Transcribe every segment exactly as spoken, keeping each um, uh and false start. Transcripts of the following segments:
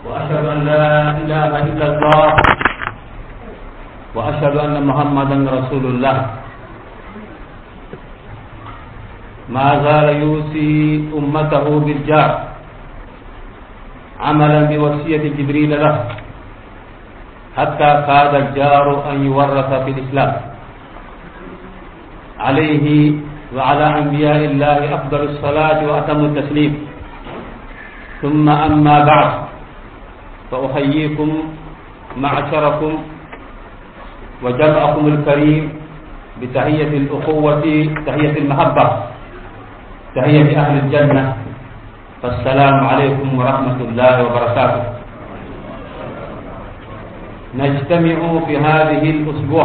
وأشهد أن لا إله إلا الله وأشهد أن محمدا رسول الله. ما زال يوصي أمته بالجار عملا بوصية جبريل له حتى كاد الجار أن يورث في الإسلام. عليه وعلى أنبياء الله أفضل الصلاة وأتم التسليم. ثم أما بعد، فأحييكم معشركم وجمعكم الكريم بتحية الأخوة، تحية المحبة، تحية أهل الجنة. فالسلام عليكم ورحمة الله وبركاته. نجتمع في هذه الأسبوع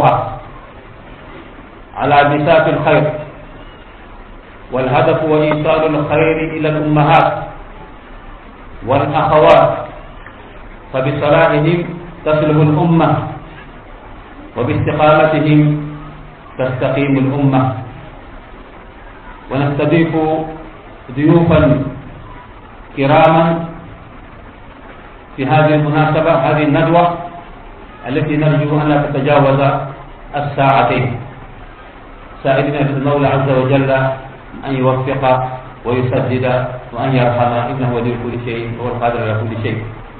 على بساط الخير، والهدف هو إيصال الخير إلى الأمهات والأخوات، فبصلاحهم تصلح الأمة وباستقامتهم تستقيم الأمة. ونستضيف ضيوفا كراما في هذه المناسبة، هذه الندوة التي نرجو أن لا تتجاوز الساعتين، سائلين المولى عز وجل أن يوفق ويسدد وأن يرحم، إنه ولي كل شيء وهو القادر على كل شيء.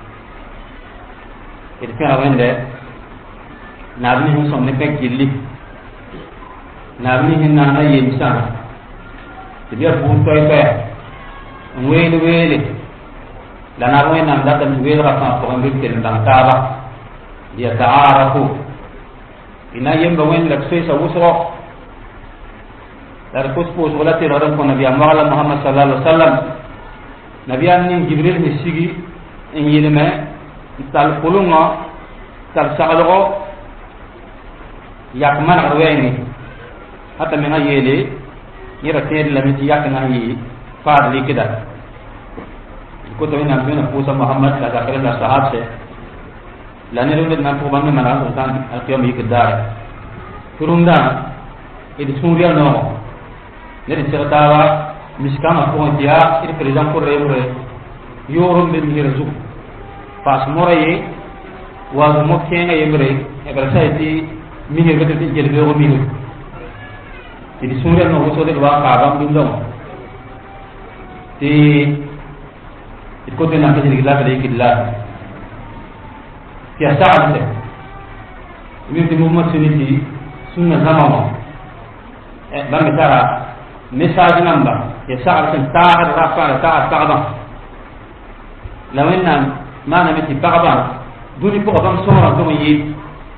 إذن أولا نابنهم صمنك جلي نابنهم نانا يمسان تبيا بون توي توي ويل ويل لنا وين نام داتن ويل رفع فوق بيتين دانتابا يتعارفوا إن يوم وين لكسي سوسرو لاركوس بوس ولا تيرارم كون نبي محمد صلى الله عليه وسلم. نبي أن جبريل مسيجي إن يلمه تال كلونا تال سالغو yakman arwayni hatta mena yele yira tel la miti yakna yi faad likida ko to ina mena pusa muhammad la zakara la sahab se la ne runde na ko banne mala ko tan alqiyam yikdar turunda idi suriya no ne di sertawa miskama ko dia idi president ko rewre yorum be mirzu pas moraye wa mo kenga yemre e bara sayti minir betul ti jeli bego minir ti suriya no so de wa ka bam dum dum ti ko te na ke jeli la ke la ti asa'at te mi ti muhammad suniti sunna zamama e ba metara message namba ya sa'at ta'ad rafa ta'ad ta'aba lawenna mana meti ta'aba duni ko bam sora to yi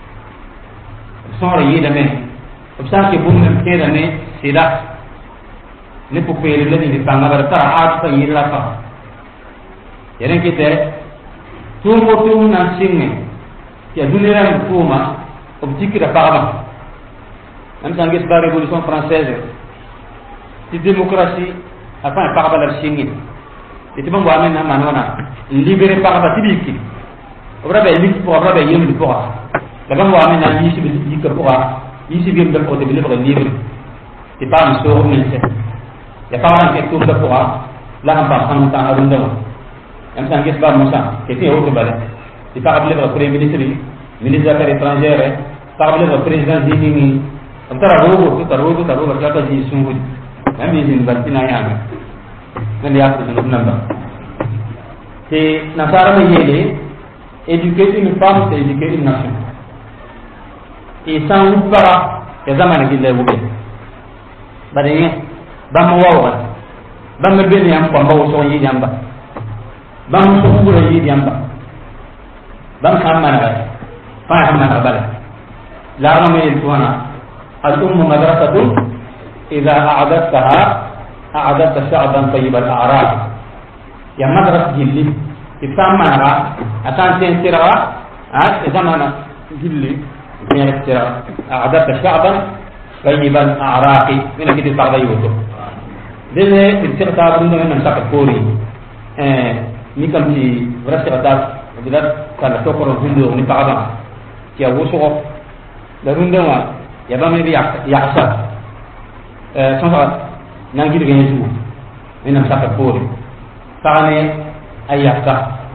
sora yi dame obsa ke bum ne ke dame sida ne pu pe le ni tanga bar ta at ta yi la ka yeren kite tu mo tu na sinne ya dunira ko ma objectif da parama am sangis ba révolution française ti démocratie afin paraba la sinne ti bam wa men na manona libérer paraba ti biki obra be lik pour obra be yem pour daga mo amé na yisi bi dikka ko wa yisi bi ndal ko de libre libre ti ba mi so mi se ya pa ran ke to ko wa la ha ba san ta arun daw am san gis ba musa ke ti o ko bale ti pa libre premier ministre ministre des affaires étrangères pa libre président di ni am tara ro ko taro ko taro ka ta ji sungu am ni din bantina ya na ne ya ko no namba te nasara me yele éduquer une femme c'est éduquer une nation. Et sans ou pas, les amants qui les voulaient. Badé, bam wawa, bam bébé yam kwa mbawo so yi yamba, bam so ngula yi yamba, bam kamana ba, fa hamana bala. La rama il tuana, al ummu madrasatun idha a'adattaha a'adatta sha'ban tayyib al a'rab. Ya madras jilli, ifamana akan sen sirawa, ah zamana jilli من أعددت شعبا طيبا أعراقي من أكيد البعض يوتو ده تنسق تابعون من نسق كوري نيكم في ورسق تاب وبدأ كان تكبر الهندو من بعضا كي أوسق لروندا ما يبقى من يعصى سنفع نانجيل جنسو من نسق كوري ثاني أيعصى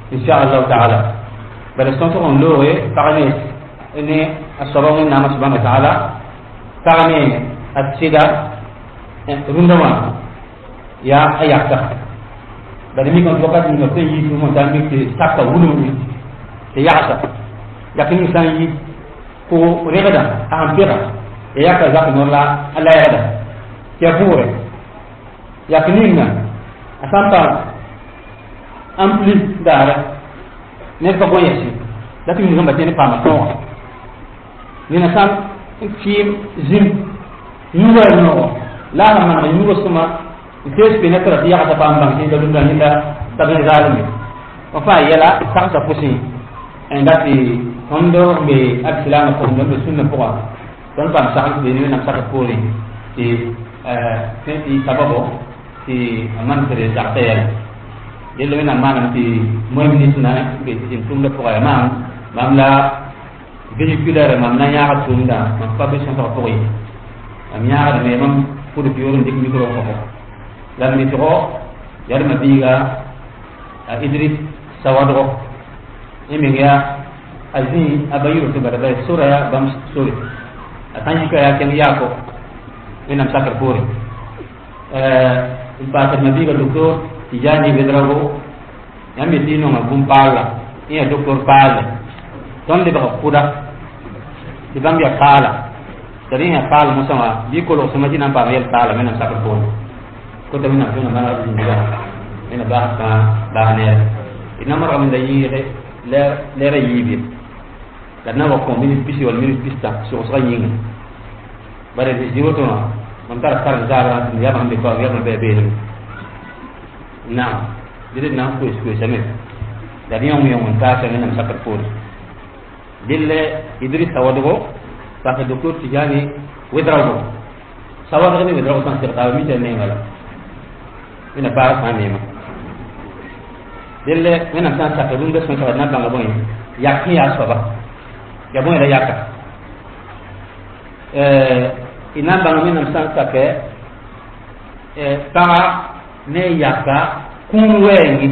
inshallah taala bal son son lowe parane ne asaba mun nama subhanahu wa ta'ala parane atsida rundama ya ayaka bal mi kon fokat ni ko yi mo tan mi ke sakka wulu ni te yaasa yakin san yi ko regada ambira ya ka zak no la ala ya da ya pure yakinina asanta ampli dara ne ko boye ci dati mu ngamba tene pama to ni na sam fi zim yuwa no la na man yuwa suma des pe ne tra ya ta pam bang ni da dum ni da tabe zalimi wa fa yala sa sa pusi en dati ondo be al-islam ko ndo be sunna ko don pam sa be ni na sa ko ni ti eh ti sababo ti man tere zakayal yelo na manam ti moy minute na be ti tum le ko ya mam mam la véhiculaire mam na yaa tunda mam pa be son ko yi am yaa me mam pour de yoro ndik micro ko la mi to yar ma biga idris sawadro imi ya azi abayiru to bada sura ya bam sura atanyi ka ya ken yako ina msakar pore eh il pater nabiga doctor tijani bedrago yambe dino ma bumpala iya doctor pale tonde ba kuda ibam ya kala dari ya kala musama bi ko lo sama jinan ba yel kala mena sakar pore ko to mina tuna mara dinga ina ba ka ba ne ina mara min da yi le le re yibi dan na ko min bisi wal min pista so so yinga bare di jiwoto man tar kar zara ya ban be ko ya ban be be na dire na ko ko same da ni mu yon ta sa nan sakar pore dille idris tawado sa ka docteur tijani wedrago sawado ni wedrago san sirta mi te ne ngala ina ba sa ne ma dille mena san sa ka dum be son ka na banga boy yakni ya soba ya boy da yakka eh ina banga mena san sa ke eh ta ne yakka kun wengi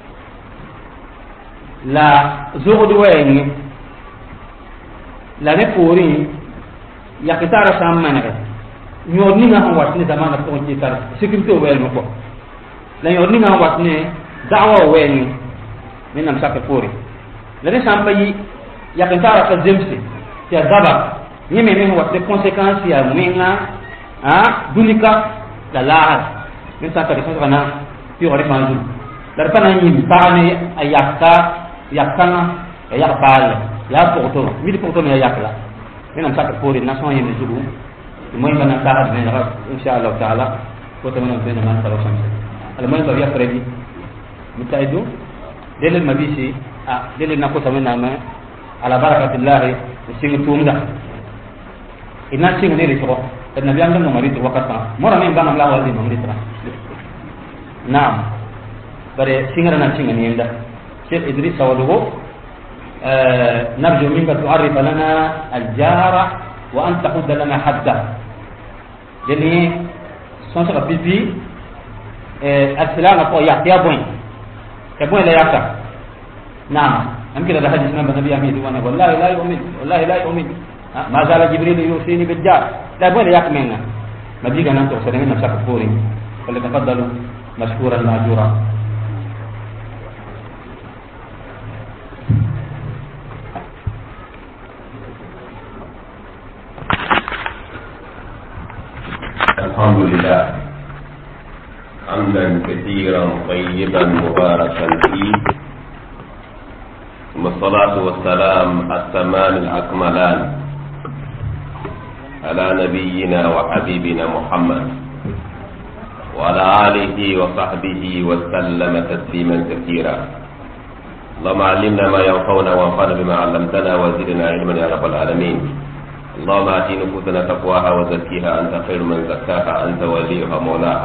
la zogo wengi la ne pori yakitara samana nyoni nga watni zamana ko ci tar sécurité wel ko la nyoni nga watni da'wa wengi minam sakka pori la ne samba yi yakitara ka zemsi ya daba nyeme men watni conséquences ya menga ha dunika la la min sakka de kana ti ori manju dar pana ni parane ayaka yakana ayakbal ya porto mi porto me yakla minam sakka pori nation yene jugu moy bana tahat ne ra inshallah taala ko to non bena man taw samse al moy to yakre di mutaidu delel mabisi ah delel nako tamena ma ala barakatillah singi tumda ina singi ne ritro tan nabi am no mari to wakata mora men bana la wadi no ritra naam bare singara na singi ne nda Sheikh Idris sawadugo نرجو منك تعرف لنا الجار وأن تحد لنا حدا jadi son sa bibi eh aslan ko ya ya boy ke boy la yakka naam am kida da hadith nan nabi amir wa wallahi la yu'min wallahi la yu'min ma zala jibril yusini bil jar la boy la yakka menna nabi ganan to sa dengan sa ko ri wala tafaddalu mashkuran majura الحمد لله حمدا كثيرا طيبا مباركا فيه ثم الصلاة والسلام التمان الأكملان على نبينا وحبيبنا محمد وعلى آله وصحبه وسلم تسليما كثيرا اللهم علمنا ما ينفعنا وانفعنا بما علمتنا وزدنا علما يا رب العالمين اللهم آت نفوسنا تقواها وزكيها أنت خير من زكاها أنت وليها مولاها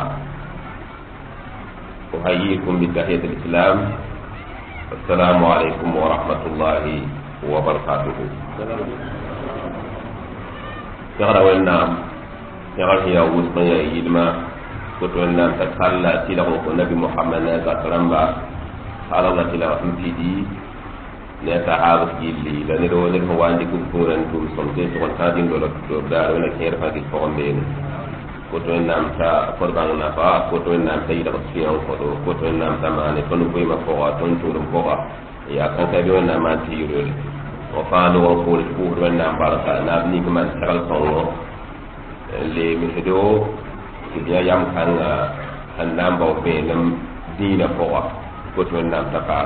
أحييكم بتحية الإسلام السلام عليكم ورحمة الله وبركاته يغرى والنام يغرى هي وسطا يا إلما كتو النام تتخلى سيله النبي محمد نازع ترمبا ala la tila mpidi ne sahaba gilli la ne do ne ko wandi ko furan tum son de to ta din do do da wala kher fa ki ko men ko to nam ta ko bang na fa ko to nam ta ida ko fiyan ko do ko to nam ta ma ne ko no ma ko wa ton to ko wa ya kan ta do na ma ti yuro o fa do ko ko do nam baraka na ni ko man tagal ko le mi do ki ya yam kan an nam ba be nam dina ko wa ko to nam ta ka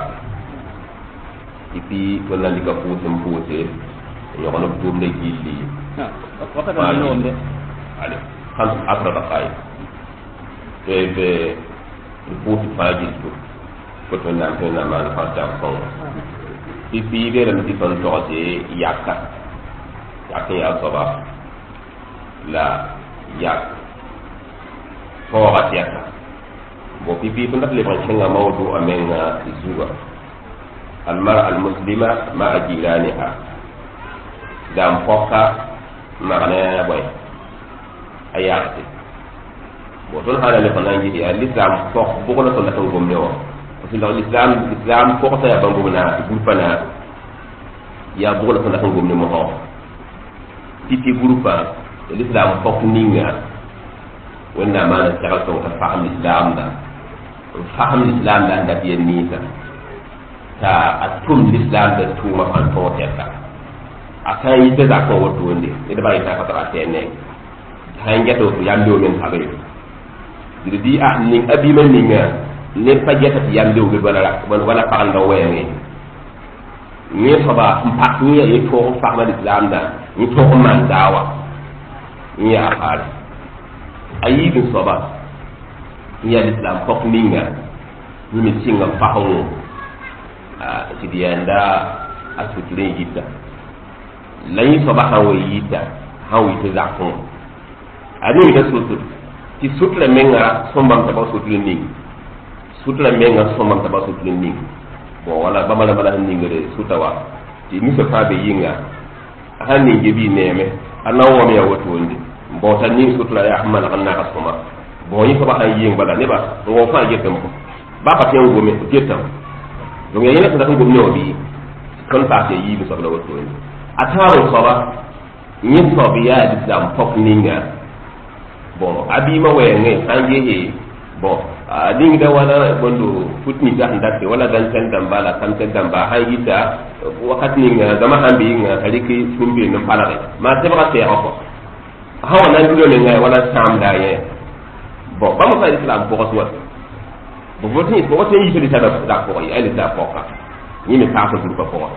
ipi ko na li ka fu tum pute yo kono tum le gilli ha ko ta do no de ale خمس عشر دقائق كيف يفوت فاجل كنت نعم هنا ما نفعل جامعون في في غير مثل فنتوغتي ياكا ياكا يا صباح لا ياك فوغت ياكا وفي في فنتوغتي لفنشنغ موضوع من الزوغة المرأة المسلمة مع جيرانها دام فوقها معناها بوي ayati bo ton hala le fana ngi ya l'islam fo bu ko la ton tan gomne wo parce que l'islam l'islam fo ko ta bangu na bu fana ya bu ko la ton tan gomne mo ho titi grupa l'islam fo ninga wonna ma na tagal to ta faham l'islam da faham l'islam da da bien ni ta ta atum l'islam da tuma fan to ta akan yi ta ko wodo ndi e da bai ta ka ta tene hanjato to yamdo men habe di ah ning abi man ninga ne fajata yamdo be wala wala pa ando wene ni saba mpak ni e to fa ma islam da ni to man dawa ni afal ayi bin saba ni islam fok ninga ni mi singa fa ho ah ti dianda asutle yita lay saba hawo yita hawo yita zakon ani da sutul ti sutle menga sombam ta ba sutul ni sutle menga sombam ta ba sutul ni bo wala ba mala mala ni ngere sutawa ti mi so fabe yinga hanni jebi neme anawo mi ya wato ndi bo tan ni sutla ya hamala anna ka soma bo yi ko ba hay ying bala ne ba ngo fa jetam ko ba pa ten go me jetam donc ya yene ta ko go bi kon pa te yi mi so la wato ndi ataro soba ni so bi ya islam fok ninga bon abima wenge sanje he bon ding da wala bondo futni da ndake wala dan tan dambala kan tan damba hayita wakati ni zama hambi nga kaliki sumbi no palare ma te ba te ko hawa nan dulo ne ngai wala sam da ye bon ba mo fa islam ko ko bo voti ko wote yi fili tada da ko yi ali da ko ka ni me ka ko du ko ko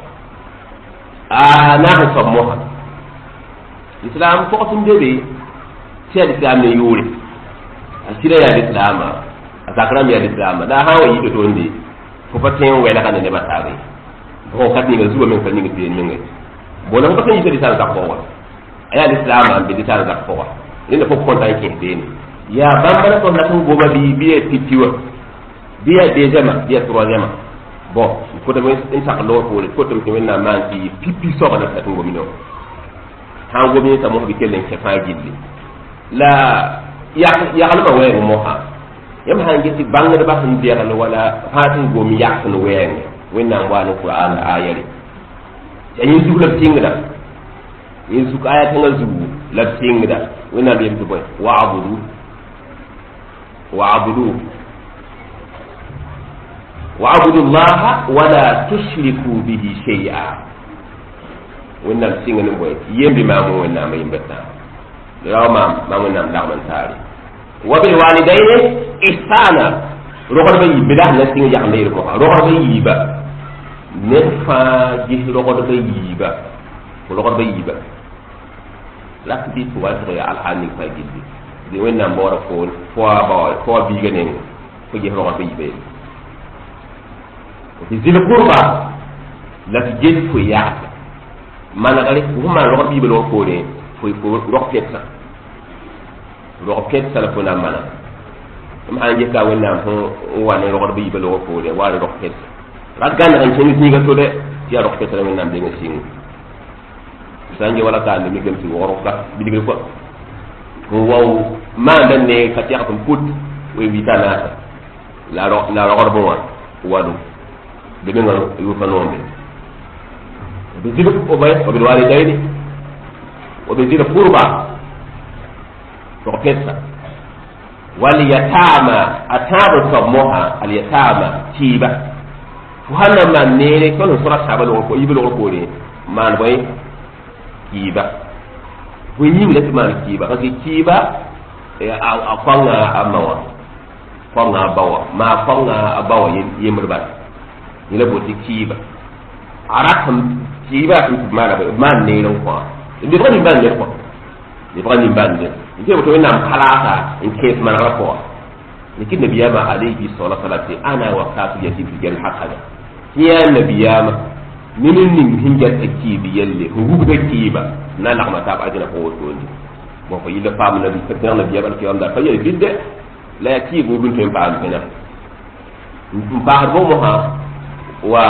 ah na ko mo islam ko ko tumbe tiya islam ne yuri asira ya islam azakram ya islam da hawa yi to ndi ko paten wela kan ne batare ko kat ni zuwa men kan ni bi men ngai bona ko paten yi to ta ko wa aya islam am bi ta ta ko wa ni ne ko ko ta ke den ya bambara ko na ko goma bi bi e titiwa bi e deuxième bi e troisième bon ko de men insa ko ko ko to men na man ki pipi so na ta ngo mino ha ngo mi ta mo bi kelen ke fa gilli la ya ya halma waye mo ha yam ha ngeti bangade ba tan biya wala fatin go mi yak no waye wenna wala qur'an ayari ya yin dugla tingda yin su aya tan zubu la tingda wenna bi yim boy wa'budu wa'budu wa'budu allaha wala tushriku bihi shay'a wenna tingna boy yembi ma mo wenna ma yimbata rawma mamun nam dagman tari wa bil walidayni ihsana roxol ba yibida na singa yak ndey ko roxol ba yiba ne fa ji roxol ba yiba roxol ba yiba lak bi to wa to ya alhani fa gidi de wenna mbora ko fo ba fo bi ganen ko ji roxol ba yibe ko zil qurba la ji ko ya man gari ko man roxol bi be lo ko ne fo ko roxet sa roxet sa la ko na mana am ha ngi ka wona ho wane roxot bi belo ko de wala roxet la gan ran ci ni ga to de ya roxet la men nam de nga sing sangi wala ka ni gem ci woro ka bi digal ko ko waw ma dan ne ka ci xatum put we bi tana la ro la roxot bo wa wadu de men ngam yu fa nombe bi zil ko bay ko bil walidaini wa bi zil qurba to pesa wal yatama atabu samoha al yatama tiba fuhanna man ne ko no sura sabal ko yibil ko ne man boy tiba bu yim le man tiba ko tiba a kwanga amawa kwanga bawa ma kwanga abawa yimrba ni le boti tiba aratam tiba tu mana man ne no ko ndi ko ni ban ne ko ni ko ni ban ne ni ke to nam khalata in case man rapport ni kin nabiyama alayhi salatu wasallam ana wa kafi yati fi gal hakada ya nabiyama minin nin hinja takibi yalle hubu da kiba na la ma ta ba ajina ko to ni mo ko yilla fam nabi sakna nabiyama ke am da faye bidde la kibu bin tem ba am kena ba bo mo ha wa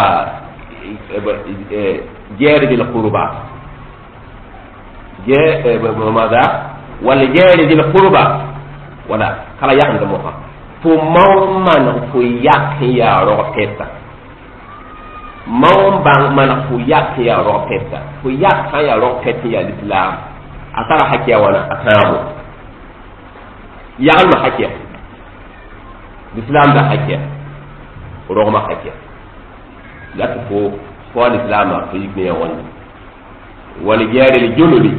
جارب القربى جاء ماذا ولا جارب القربى ولا كلا يحن دموها فمن من فياك يا روكيتا من بان من فياك يا روكيتا فياك يا روكيتا يا الإسلام أترى حكي ولا أتنامو يعلم حكي الإسلام ده حكي ورغم حكي لا تفو فوال الإسلام في يبني وان ولجار الجنوبي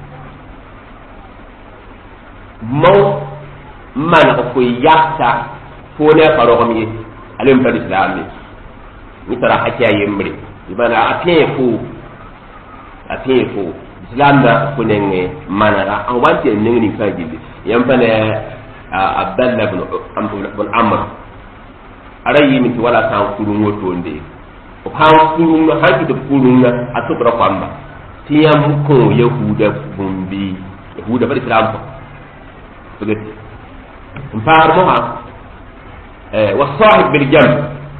مو من أفو يحتا فونا فرغمي ألم في الإسلام مثل حكي يمري بمعنى أتيفو أتيفو الإسلام ده فنني مانا أوانتي نغني فاجد يمبنى عبد الله بن عمرو أرأي من ولا كان كلهم وتوندي وكان كلهم هاي كلهم أتوقع قامة تيام كون يهودا بومبي يهودا بالإسلام فقط مفارمها والصاحب بالجنب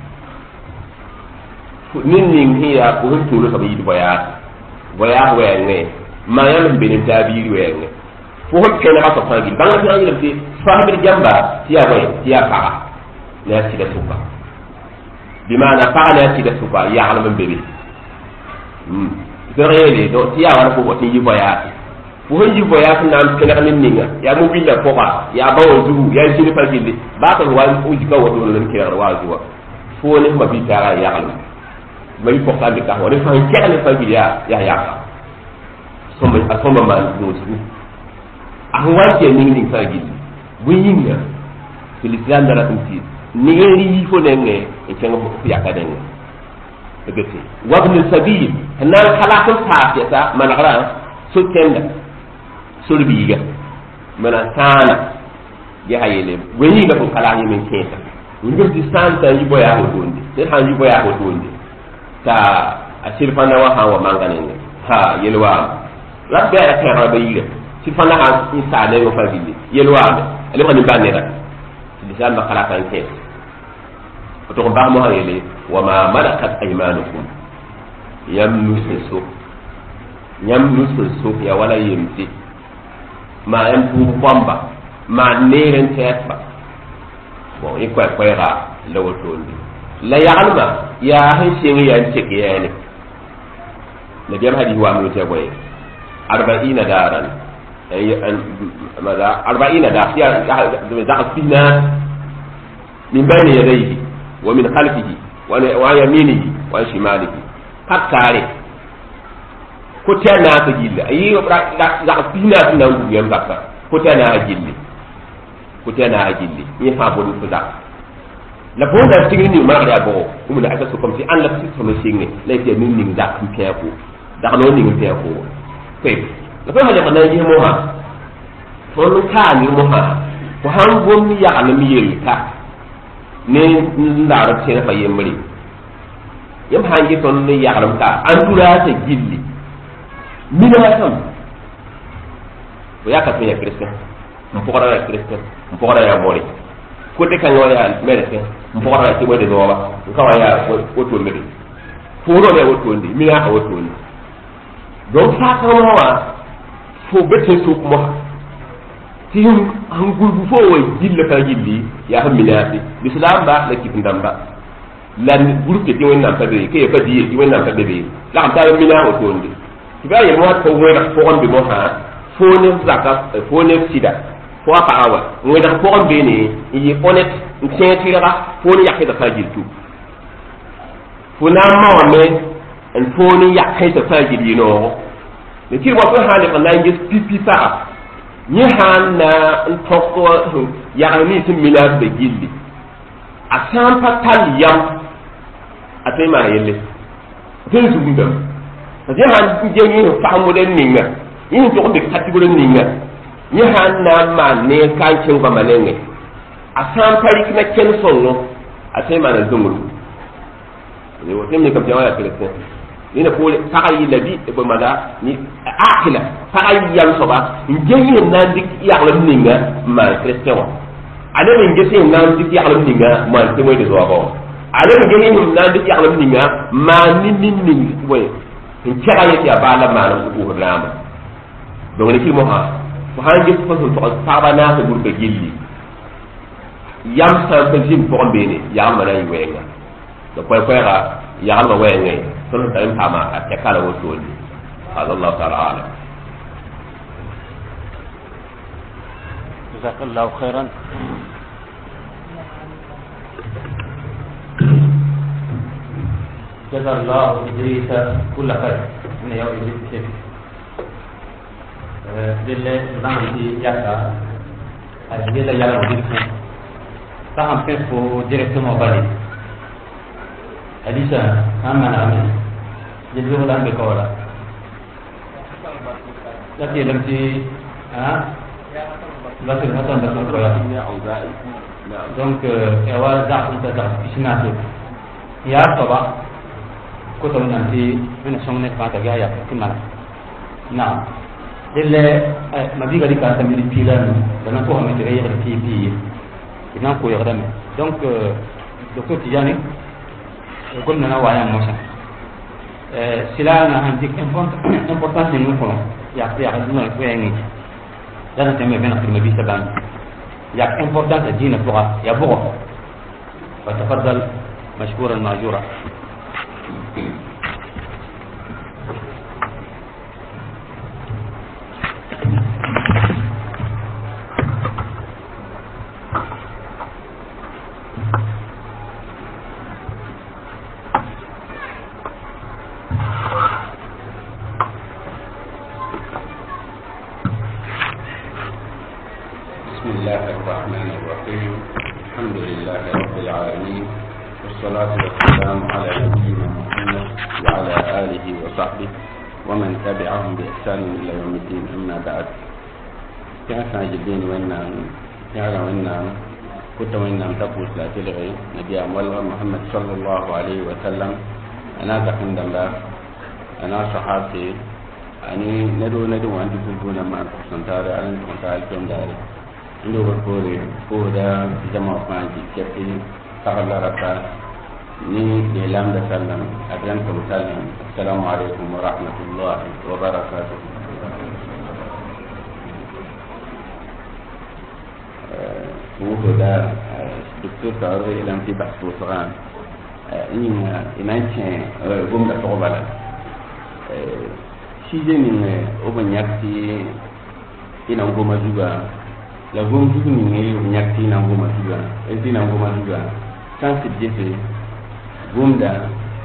نين هي كون تولو سبيل بيا بيا وينه ما يعمل بين تابير وينه فهم كنا قصة فاجل بعد ما يعمل في صاحب الجنب تيا وين تيا فا لا تيجي سوبا بمعنى فعل تيجي سوبا يعلم من بيبي هم غيري دو تيا وانا فوق تيجي بيا فهم يجي بيا كنا كنا من نيجا يا موبيل فوقا يا باو زو يا شيء فاجل بعد الوان وجي كوا تقول لنا كنا روازوا فهم ما بيتارا يعلم ما يفوق عندك كهوة نفهم كأنه فاجل يا يا يا ثم ثم ما نوزو أهوان كي نيجي فاجل وينيا في الإسلام ده تنتي نيجي يفونني إن كان في أكاديمي بقتي وابن السبيل هنا خلاص الصحة يا من غرا سكندا سلبيجا من الثانى يا هيلي وينيا في كلامي من كيسا ونقول تستان تجيبوا يا هودوندي تها يجيبوا يا هودوندي تا أشيل فانا وها ومانغانين ها يلوا لا بيا كهربا بيجا شيل فانا ها إنسان يلوا فاجلي يلوا اللي هو نباني ده الإسلام ما خلاص عن كيس وتقول بعض مهاري وما ملكت أيمانكم يمنس السوق يمنس السوق يا ولا يمسي ما يمسو بامبا ما نيرن تيسبا bon iko ko ra lawo tondi la ya'alma ya hayshin ya cike yani la jam hadi wa mu te boy arba'ina daran ay ماذا أربعين داخل داخل فينا من بين يديه ومن خلفه وعن يمينه وعن شماله قد كاري كتنا تجيل أي داخل فينا فينا ويم بكا كتنا تجيل كتنا تجيل يفعل بذا لابد أن تجيني ما غير أبوه ومن أساس كم في أن لا تسمع شيء لا يتمين من ذاك كيفه داخل من كيفه كيف لابد أن يكون يجمعها fonu ka ni mo ha ko han gom ya ala mi yel ka ne ndar te fa yemri yam hangi ton ni ya ala ka andura ta gilli mi na sam ko ya ka te ya kristo mo ko ra kristo mo ko ra ya mori ko te kan wala merete mo ko ra ti wede do ba ko wa ya ko to mi ko ro le wo to ndi mi na ko to ndi do fa ko wa fo bete su mo tihum hangul bu fo way jilla ka jilli ya xam milati l'islam ba la ki ndamba lan burke ti wẽnnaam pa be ke pa die ti wẽnnaam pa be la am ta mina o tonde ti ba yel mo ko wẽna fo on be mo ha fo ne zaka fo ne sida fo pa awa wẽna fo on be ne yi honnête ntẽtɩrga fo ne yakɩda faa gil tu fo na n maoame n fo ne yakɩda faa gil yɩ-noogo ne tɩ wa fo sã n leb n na n ges pipi paga yẽ sã n na n tõk yagr nin sẽn minaas be gilli a sã n pa tall yam a tõe n maan yelle tõe n zugundame parce que yẽ sã n geng yẽ fagmd n ninga yẽ sẽn tog n be katɩgr n ninga yẽ sã n na n maan ne ka n kẽng goama nengẽ a sã n pa rɩk na kẽn sõngo a tõe n maan a zõngru wotem ne kam tɩ wã yaa kristẽ nina pole pagã yɩlla bɩ bõ mada ni akila pagã yam soaba n geng yẽ na n dɩk yaglem ninga n maan kristẽ wã a leb n ges yẽ na n dɩk yaglem ninga n maan tɩ wẽde zoabã wã a leb n ges yẽ na n dɩk yaglem ninga n maan ne nin ning bõe n kɛga yẽ tɩ yaa baa la maanam tɩ pʋʋsd rãamba donc ne kɩ mosã fo sãn ges fo sẽn tog pagba naasa burka gilli yam sã n pa zĩm pʋgẽ beene yaglmã na n yɩ wɛɛnga da koɛɛga yaglmã wɛɛngẽ tõnd sẽn tar n paama a tɛkala wotoonde hada allahu taala alam jazakallahu khairan jazallahu idrisa kulla khair ina yaw idris chef dille zãng tɩ yaka a yela yalm dɩlkẽ sã n pẽ fo directement bale hadisa sã n manegame yel-zogla n be ka wala la tɩ yeelame tɩ basr hasan basr koya donc ya wa zag n ta zag pisnato yaa soaba kota wẽnnaam tɩ wẽna sõng ne fãa t'a gaa yak tɩ mana naam delle ma biga dɩka tamiri piilame la na pʋgame tɩ ga yegd pii pii ye tɩ na n koyegdame donc docteur Tijani gom nana wa yãng mosã sila na sãn dɩk importance ning n kõ yak yak wɛɛngẽ la na tẽme vẽneg tɩ ma bisa bãmb yak importance a dĩinã pʋga ya bʋgɔ fa tafadal mashkuran majura jibin wannan yara wannan kuta wannan tabus la tilghi nabi amwal Muhammad sallallahu alaihi wa sallam ana da kandalla ana sahabi ani nado nado wanda kun ma santare an kontal ton dare ndo ko kore ko da jama fanji kepi tagalla rata ni de lamda sallam adran ko sallam assalamu alaikum wa rahmatullahi wa barakatuh wuto da docteur tawe ilam ti bas ko sagan ni ina tien gom da to bala si je ni o ba nyakti ina goma juga la gom ju ni ngi nyakti ina goma juga e ina goma juga kan si je se gom da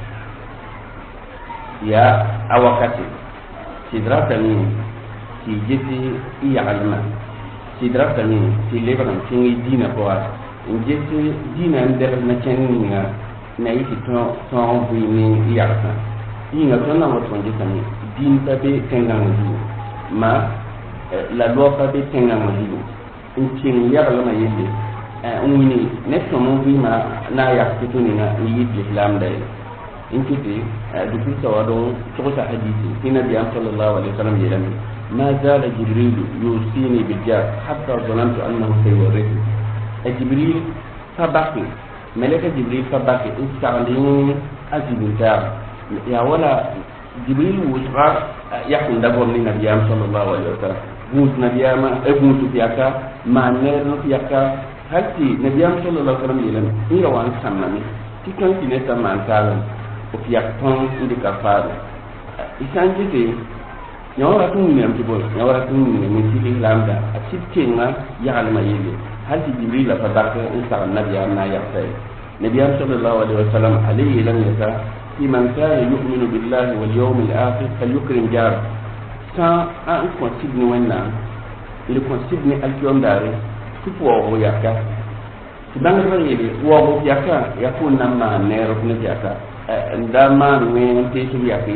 ya awakati sidrata ni si je si iya alma sidrata ni ti lebran tingi dina ko wa injeti dina nder na chenninga na yi to to on bu ni yarta inga to na wato njita ni din ta be tenga ngi ma la loi pa be tenga ngi in tin yar la ma yende on ni ne to mo bi ma na ya to ni na yi islam dai in kiti du fi tawado to sa hadisi ina bi sallallahu alaihi wasallam yelam ما زال جبريل يوصيني بالجار حتى ظننت انه سيورثني جبريل فبكي ملك جبريل فبكي استعلني اجب الدار يا ولا جبريل وصغى يكون دبر للنبي صلى الله عليه وسلم موت نبي ما ابن سفياكا ما نير سفياكا هل نبي صلى الله عليه وسلم يلم هي وان سمني ti kan ti ne ta man ta o fi akton indi ka fa isan jite nyawara tun ne am ti bol nyawara tun ne mi ti lamda a cikin ya alma yele hal ti jibril la fa barka in sa annabi na ya sai nabi sallallahu alaihi wasallam alayhi lam yata fi man kana yu'minu billahi wal yawmil akhir falyukrim jar sa an consigne wenna il consigne al yom dare tu po o yakka ti bang ba yele wo bo yakka ya ko namma ne ro ne yakka ndama ne te ti yakki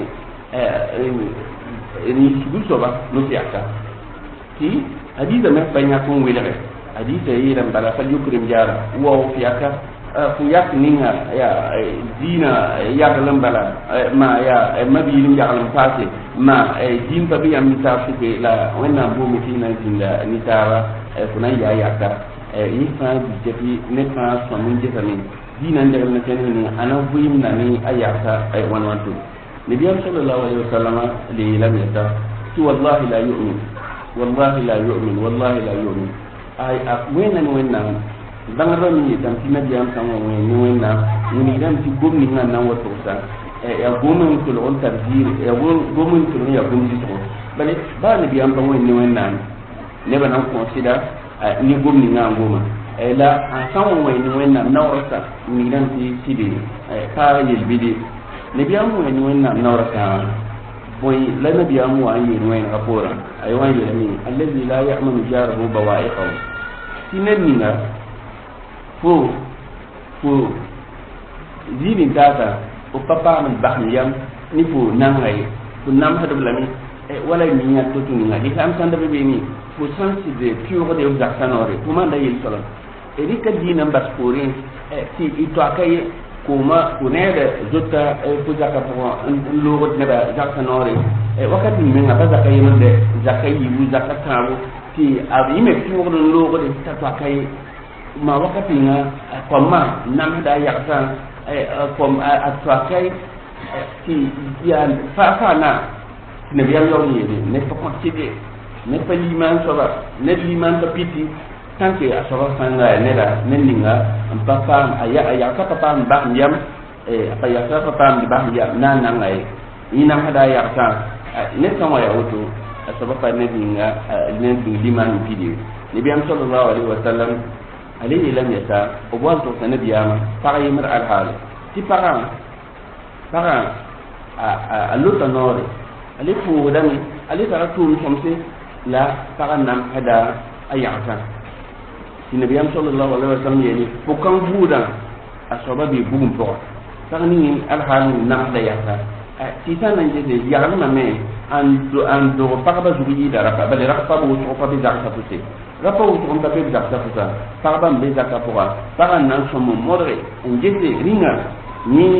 ni sibu soba no yakka ti hadida me banya ko welere hadida yi ran bala falyukrim jar wo yakka fu yak ninga ya dina ya galam bala ma ya mabilim ya galam fase ma din pa bi am ta fuke la wana bo mi tina dinda ni tara kuna ya ya ka ni fa bi jefi ne fa so min jefa ni dina ndal na ken ni ana buyim na ni ayata ay wan wan tu nabi sallallahu alaihi wasallam li lam yata tu wallahi la yu'min wallahi la yu'min wallahi la yu'min ay akwena ni wenna bangaro ni tam ti nabi am sama ni wenna ni dam ti gomni nga na wato sa ya gomen ko on tarjir ya gomen ko ya gomni to bale ba nabi am tam ni wenna ne ba nan consider ni gomni nga ngoma e la an sama ni wenna na wasa ni dam ti tibi ka yel bidi nabi am ni wenna na wasa boy la nabi am wa yi ni wenna rapora ay wa yi ni allazi la ya'manu jarahu bawa'iqahu tinenninga fo fo zini data o papa man bahniyam ni fo nangai fo nam hadu lami e wala ni ya to tuni ngadi kam sanda be ni fo sansi de pure de zaksanore ko manda yel solo e rika dina baspori e ti ito akaye kuma kunede jotta e fo zakka ko logo ne da zaksanore e wakati men ngaba zakaye man de zakayi wu zakatawo ti abi me pure de logo de ta akaye ma wakati nga koma nam da yaksa kom atwakai ti ya fa fa na ne biya yo ni ne fa ko tide ne fa liman so ba ne liman to piti tanke asoro sanga ne da ne ninga am pa pa aya aya ka pa pa ba yam e apa ya ka pa pa ba yam na na ngai ina hada yaksa ne kama ya wuto asaba pa ne ninga ne liman pidi ne biya sallallahu alaihi wasallam عليه لم يتا وبوانتو سنبياما فغي مر الحال تي فغا فغا اللوتا نوري علي فو دمي علي تركتو مشمسي لا فغا نام هدا أيعتا النبي صلى الله عليه وسلم يلي فكان بودا أصابا بي بوم فغا فغني الحال نام هدا يعتا تيسان نجد يعلم مي أن أن دو فغا زوجي دارك بل رقبا وصوفا بزاقة تسي rapa wutu on tape zakka fusa parba mbe zakka poa para nan somo modre njete ringa ni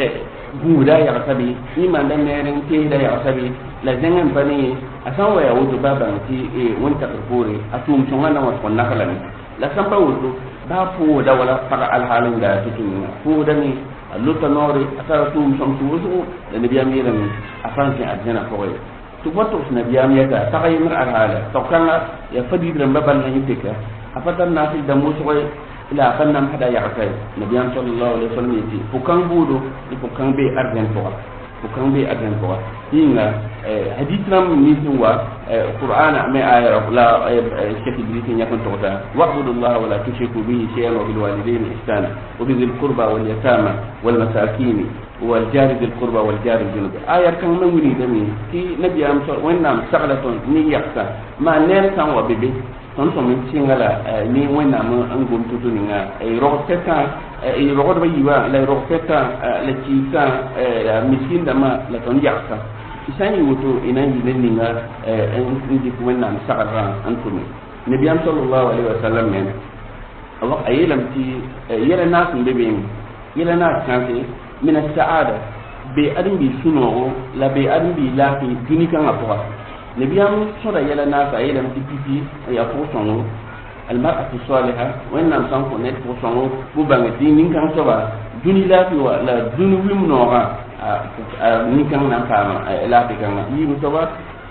guda ya sabi ni manda meren ke da ya sabi la zangan bani asan waya wutu baba ti e wonta kurpore atum chonga na wat konna kala ni la sampa wutu ba fu da wala para al halin da tutun fu da ni luta nori asara tum som tuusu da nabi amiran afan ke adena ko tu wato na biyam ya ga ta kayi mar alhala to kan ya fadi da babban nan yake ka afatan na fi da musu ila kan nan hada ya kai nabiyan sallallahu alaihi wasallam yace ko kan budo ko kan be arden to ko kan be arden to inga hadith nam ni wa qur'ana ma aya la shaykh idris ya kan to ta wa'budullaha wa la tushriku bihi shay'an wa bil walidayni ihsana wa bil qurba wal yatama wal masakin والجار ذي القربى والجار الجنوب آية كان من ولي دمي كي نبي أمسر وين نام سقلتون ني يقصى ما نير كان وبيبي تنصم من سينغلا ني وين نام أنقول تطنينا أي رغبتا أي رغب بيوا لا رغبتا لتيسا مسكين دما لا تنجحسا إساني وتو إنان جنينا نجيك وين نام سقلها أنتم نبي أمسر الله عليه وسلم من الله أيلم تي يلا ناس بيبين يلا ناس كانتي من السعادة بأدم بسنو لا بأدم بلاقي دني كان أبوه نبيام صار يلا ناس أيلا تبيبي يفوسونه المرأة الصالحة وين نام سانكو نت فوسونه بوبان دين كان صار دني لاقي ولا دني ويمنوها نين كان نام كام لاقي كان يمسوا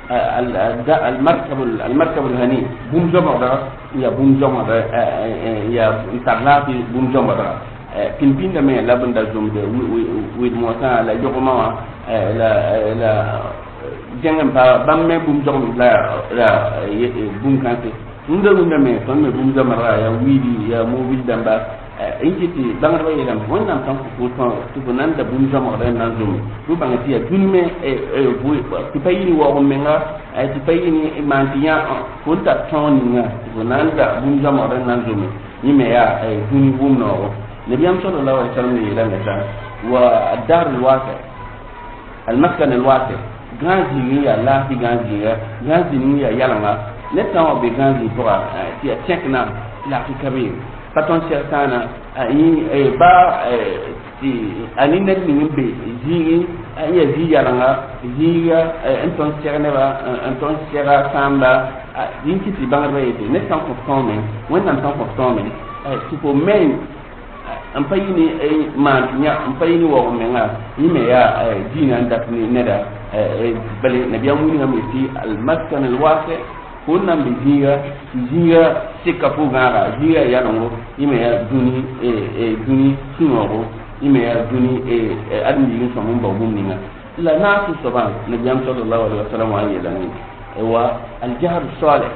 المركب المركب الهني بوم جمع ده يا بوم جمع ده يا تغلافي بوم جمع ده pin pin da me la bunda zum de wi mo ta la yogoma wa la la jengam ba bam me bum jom la la bum kanté nda nda me ton me bum jamara ya widi ya mo wi damba injiti bangar way dam wonna tan ko ko to nan da bum jamara nan zum du bangati ya dunme e bu ti payini wo menga ay ti payini mantiya ko ta ton nga ko nan da bum jamara nan zum ni me ya ay duni bum no nabi am sallallahu alaihi wasallam ila ngata wa ad-dar al-wasi' al-maskan al-wasi' ganzi ni ya la ti ganzi ya ganzi ni ya yalanga neta wa be ganzi to ti tekna la ti kabir paton certana ai e ba ti ani net ni be ji ya ji yalanga ji ya enton certana ba enton certana samba dinki ti bangar bayete neta ko tome wannan tan ko tome ti ko men am payini ay man nya am payini wo menga ni me ya dina ndak ni neda bale nabiyamu ni ngam ti al maskan al wasi' kunna bi jiga jiga sikapu gara jiga ya no ni me ya duni e duni sunoro ni me ya duni e admi ni so mun ba gum ni nga la nasu saban nabiyam sallallahu alaihi wasallam ayi dan wa al jahr salih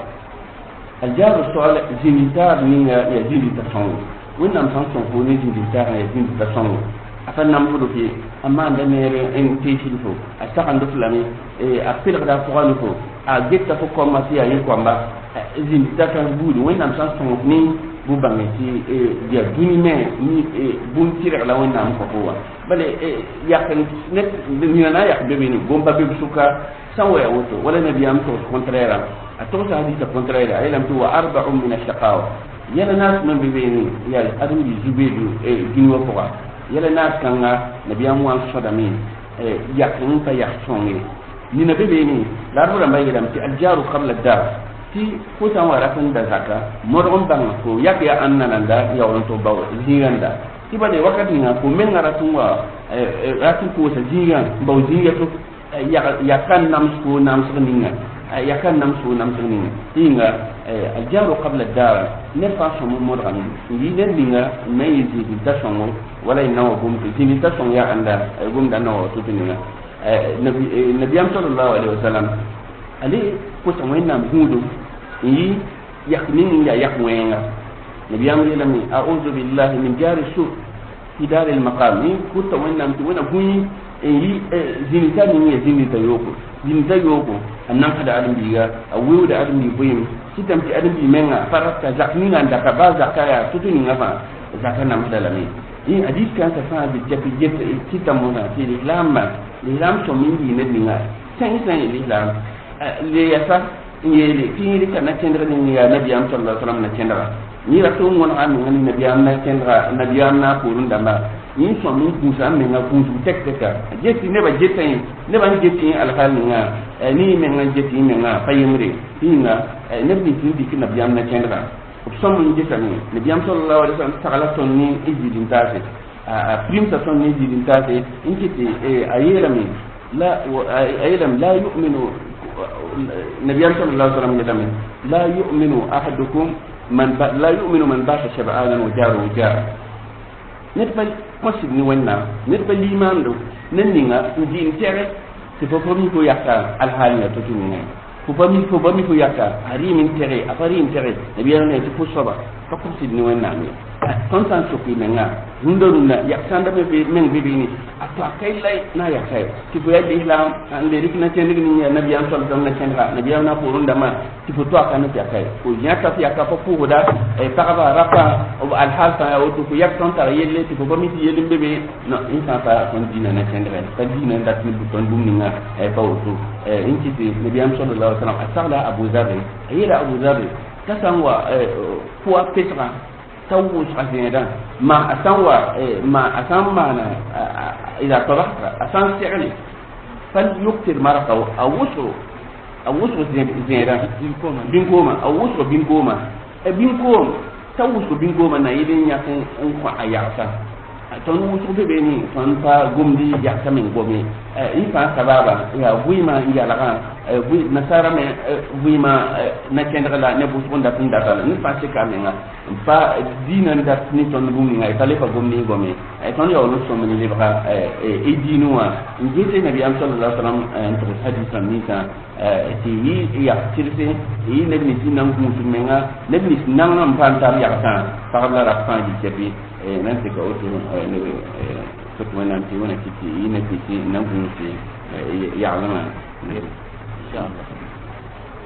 al jahr salih jinitar ni ya jini ta son wannan san son ko ne jini ta ya jini ta son afan nam ko fi amma da mere en teshi fo a sakan do fulani e a pil da ko ko fo a getta fo ko ma tiya yi ko mba jini ta kan budu wannan san son ni bu bangi ti e dia duni me ni e bun tire la wannan ko ko wa bale e yakan net ni na yak be ni bomba be suka sawa ya woto wala nabi am to contraire a to sa hadith contraire ay lam tu wa arba'un min ash-shaqawa yala nas man be ni ya adu di zubedu e dinwo ko wa yala nas kanga nabi am wa sadami e yakan ta yaksonge ni nabi be ni darbu ran bayi dam ti aljaru qabla ad-dar ti ko tan wara kan da zakka modon bang ko yak ya annananda ya won to bawo zinganda ti bade wakati nga ko men ngara tunwa e ratu ko sa jingan bawo jinga to ya kan nam ko nam sninga ya kan nam so nam sninga tinga aljaru qabla ad-dar ne fa so mo modran ni ne dinga mai ji da songo wala ina wa gum ti ni ta song ya anda gum da no to tinga nabi nabi am sallallahu alaihi wasallam ali ko tan wayna hudu yi yaknin ya yakwenga nabi am yelami a'udhu billahi min jari su fi dar al-maqam ni ko tan wayna ti wona bunyi yi zinita ni ya zinita yoko zinita yoko annan kada adam biga awu da adam bi boyim kitam ti adam bi menga farata zakni nganda ka ba zakaya tutuni ngafa zakana madalami in hadith kan sa fa bi jabi jetta kitam mona ti islam l'islam so min di ne dinga tan islam l'islam le yasa yele ti ri kana tendra ni ya nabi am sallallahu alaihi wasallam na tendra ni ra to mon an ngani nabi am na tendra nabi am na kurun dama ni so min kusa men nga kusu tek tek jetti ne ba jetti ne ba jetti al hal nga ni men nga jetti men nga fayimre inga ne bi ti di kina nabi am na tendra so mun jetta ni nabi am sallallahu alaihi wasallam tagala ton ni ijidin tase a prim sa ton ni ijidin tase inkiti ayera mi la ayram la yu'minu nabi am sallallahu alaihi wasallam la yu'minu ahadukum man la yu'minu man bata shab'anan wa jaru jar net ba possible ni wenna net ba liman do nan ninga ndi intere ti fo fo mi ko yakka al haliya to tunne ko ba mi ko ba mi ko yakka ari min tere afari intere nabi yana ne ti fo soba ko possible ni wenna mi kontan so ki menga ndorun na yaksanda be men be ni atwa kay lay na yaksay ti fo yaddi islam an le rikna ten ni nabi am sallallahu alaihi wasallam nabi am na ko runda ma ti fo to akana ti akay ko nyata fi akapa ko da e paraba rapa al halfa o to yak ton ta yelle ti fo ba mi ti yelle bebe no insa fa kon dina na tendre ta dina dat mi ton dum ni nga e fa o to e inti ti nabi am sallallahu alaihi wasallam asala abu zarri ayira abu zarri kasangwa ko petra tawu shafina ma asanwa ma asamma na ila tabaka asan si'li fal yuktir marqa aw wusru aw wusru zira bin koma aw wusru bin koma e bin koma tawu bin koma na yidin ya kan an ko ayata ton wusru be ni ton pa gumdi ya kamin gomi e fa sababa ya buima ya laga bu nasara me bu ma na kendra la ne bu sonda tin data ni fa se kamenga fa dina nda ni ton bu mi ngai tale fa gomni gomi e ton yo no so meni libra e dinua ngite nabi am sallallahu alaihi wasallam en to hadith ni ka ti yi ya tirse yi ne ni sinan ku tumenga ne ni sinan nam pan tar ya ta fa la ra fa di kebi e nan se ka o to ne ko to nan ti wona kiti yi ne kiti nan ku ti ya lama إن شاء الله.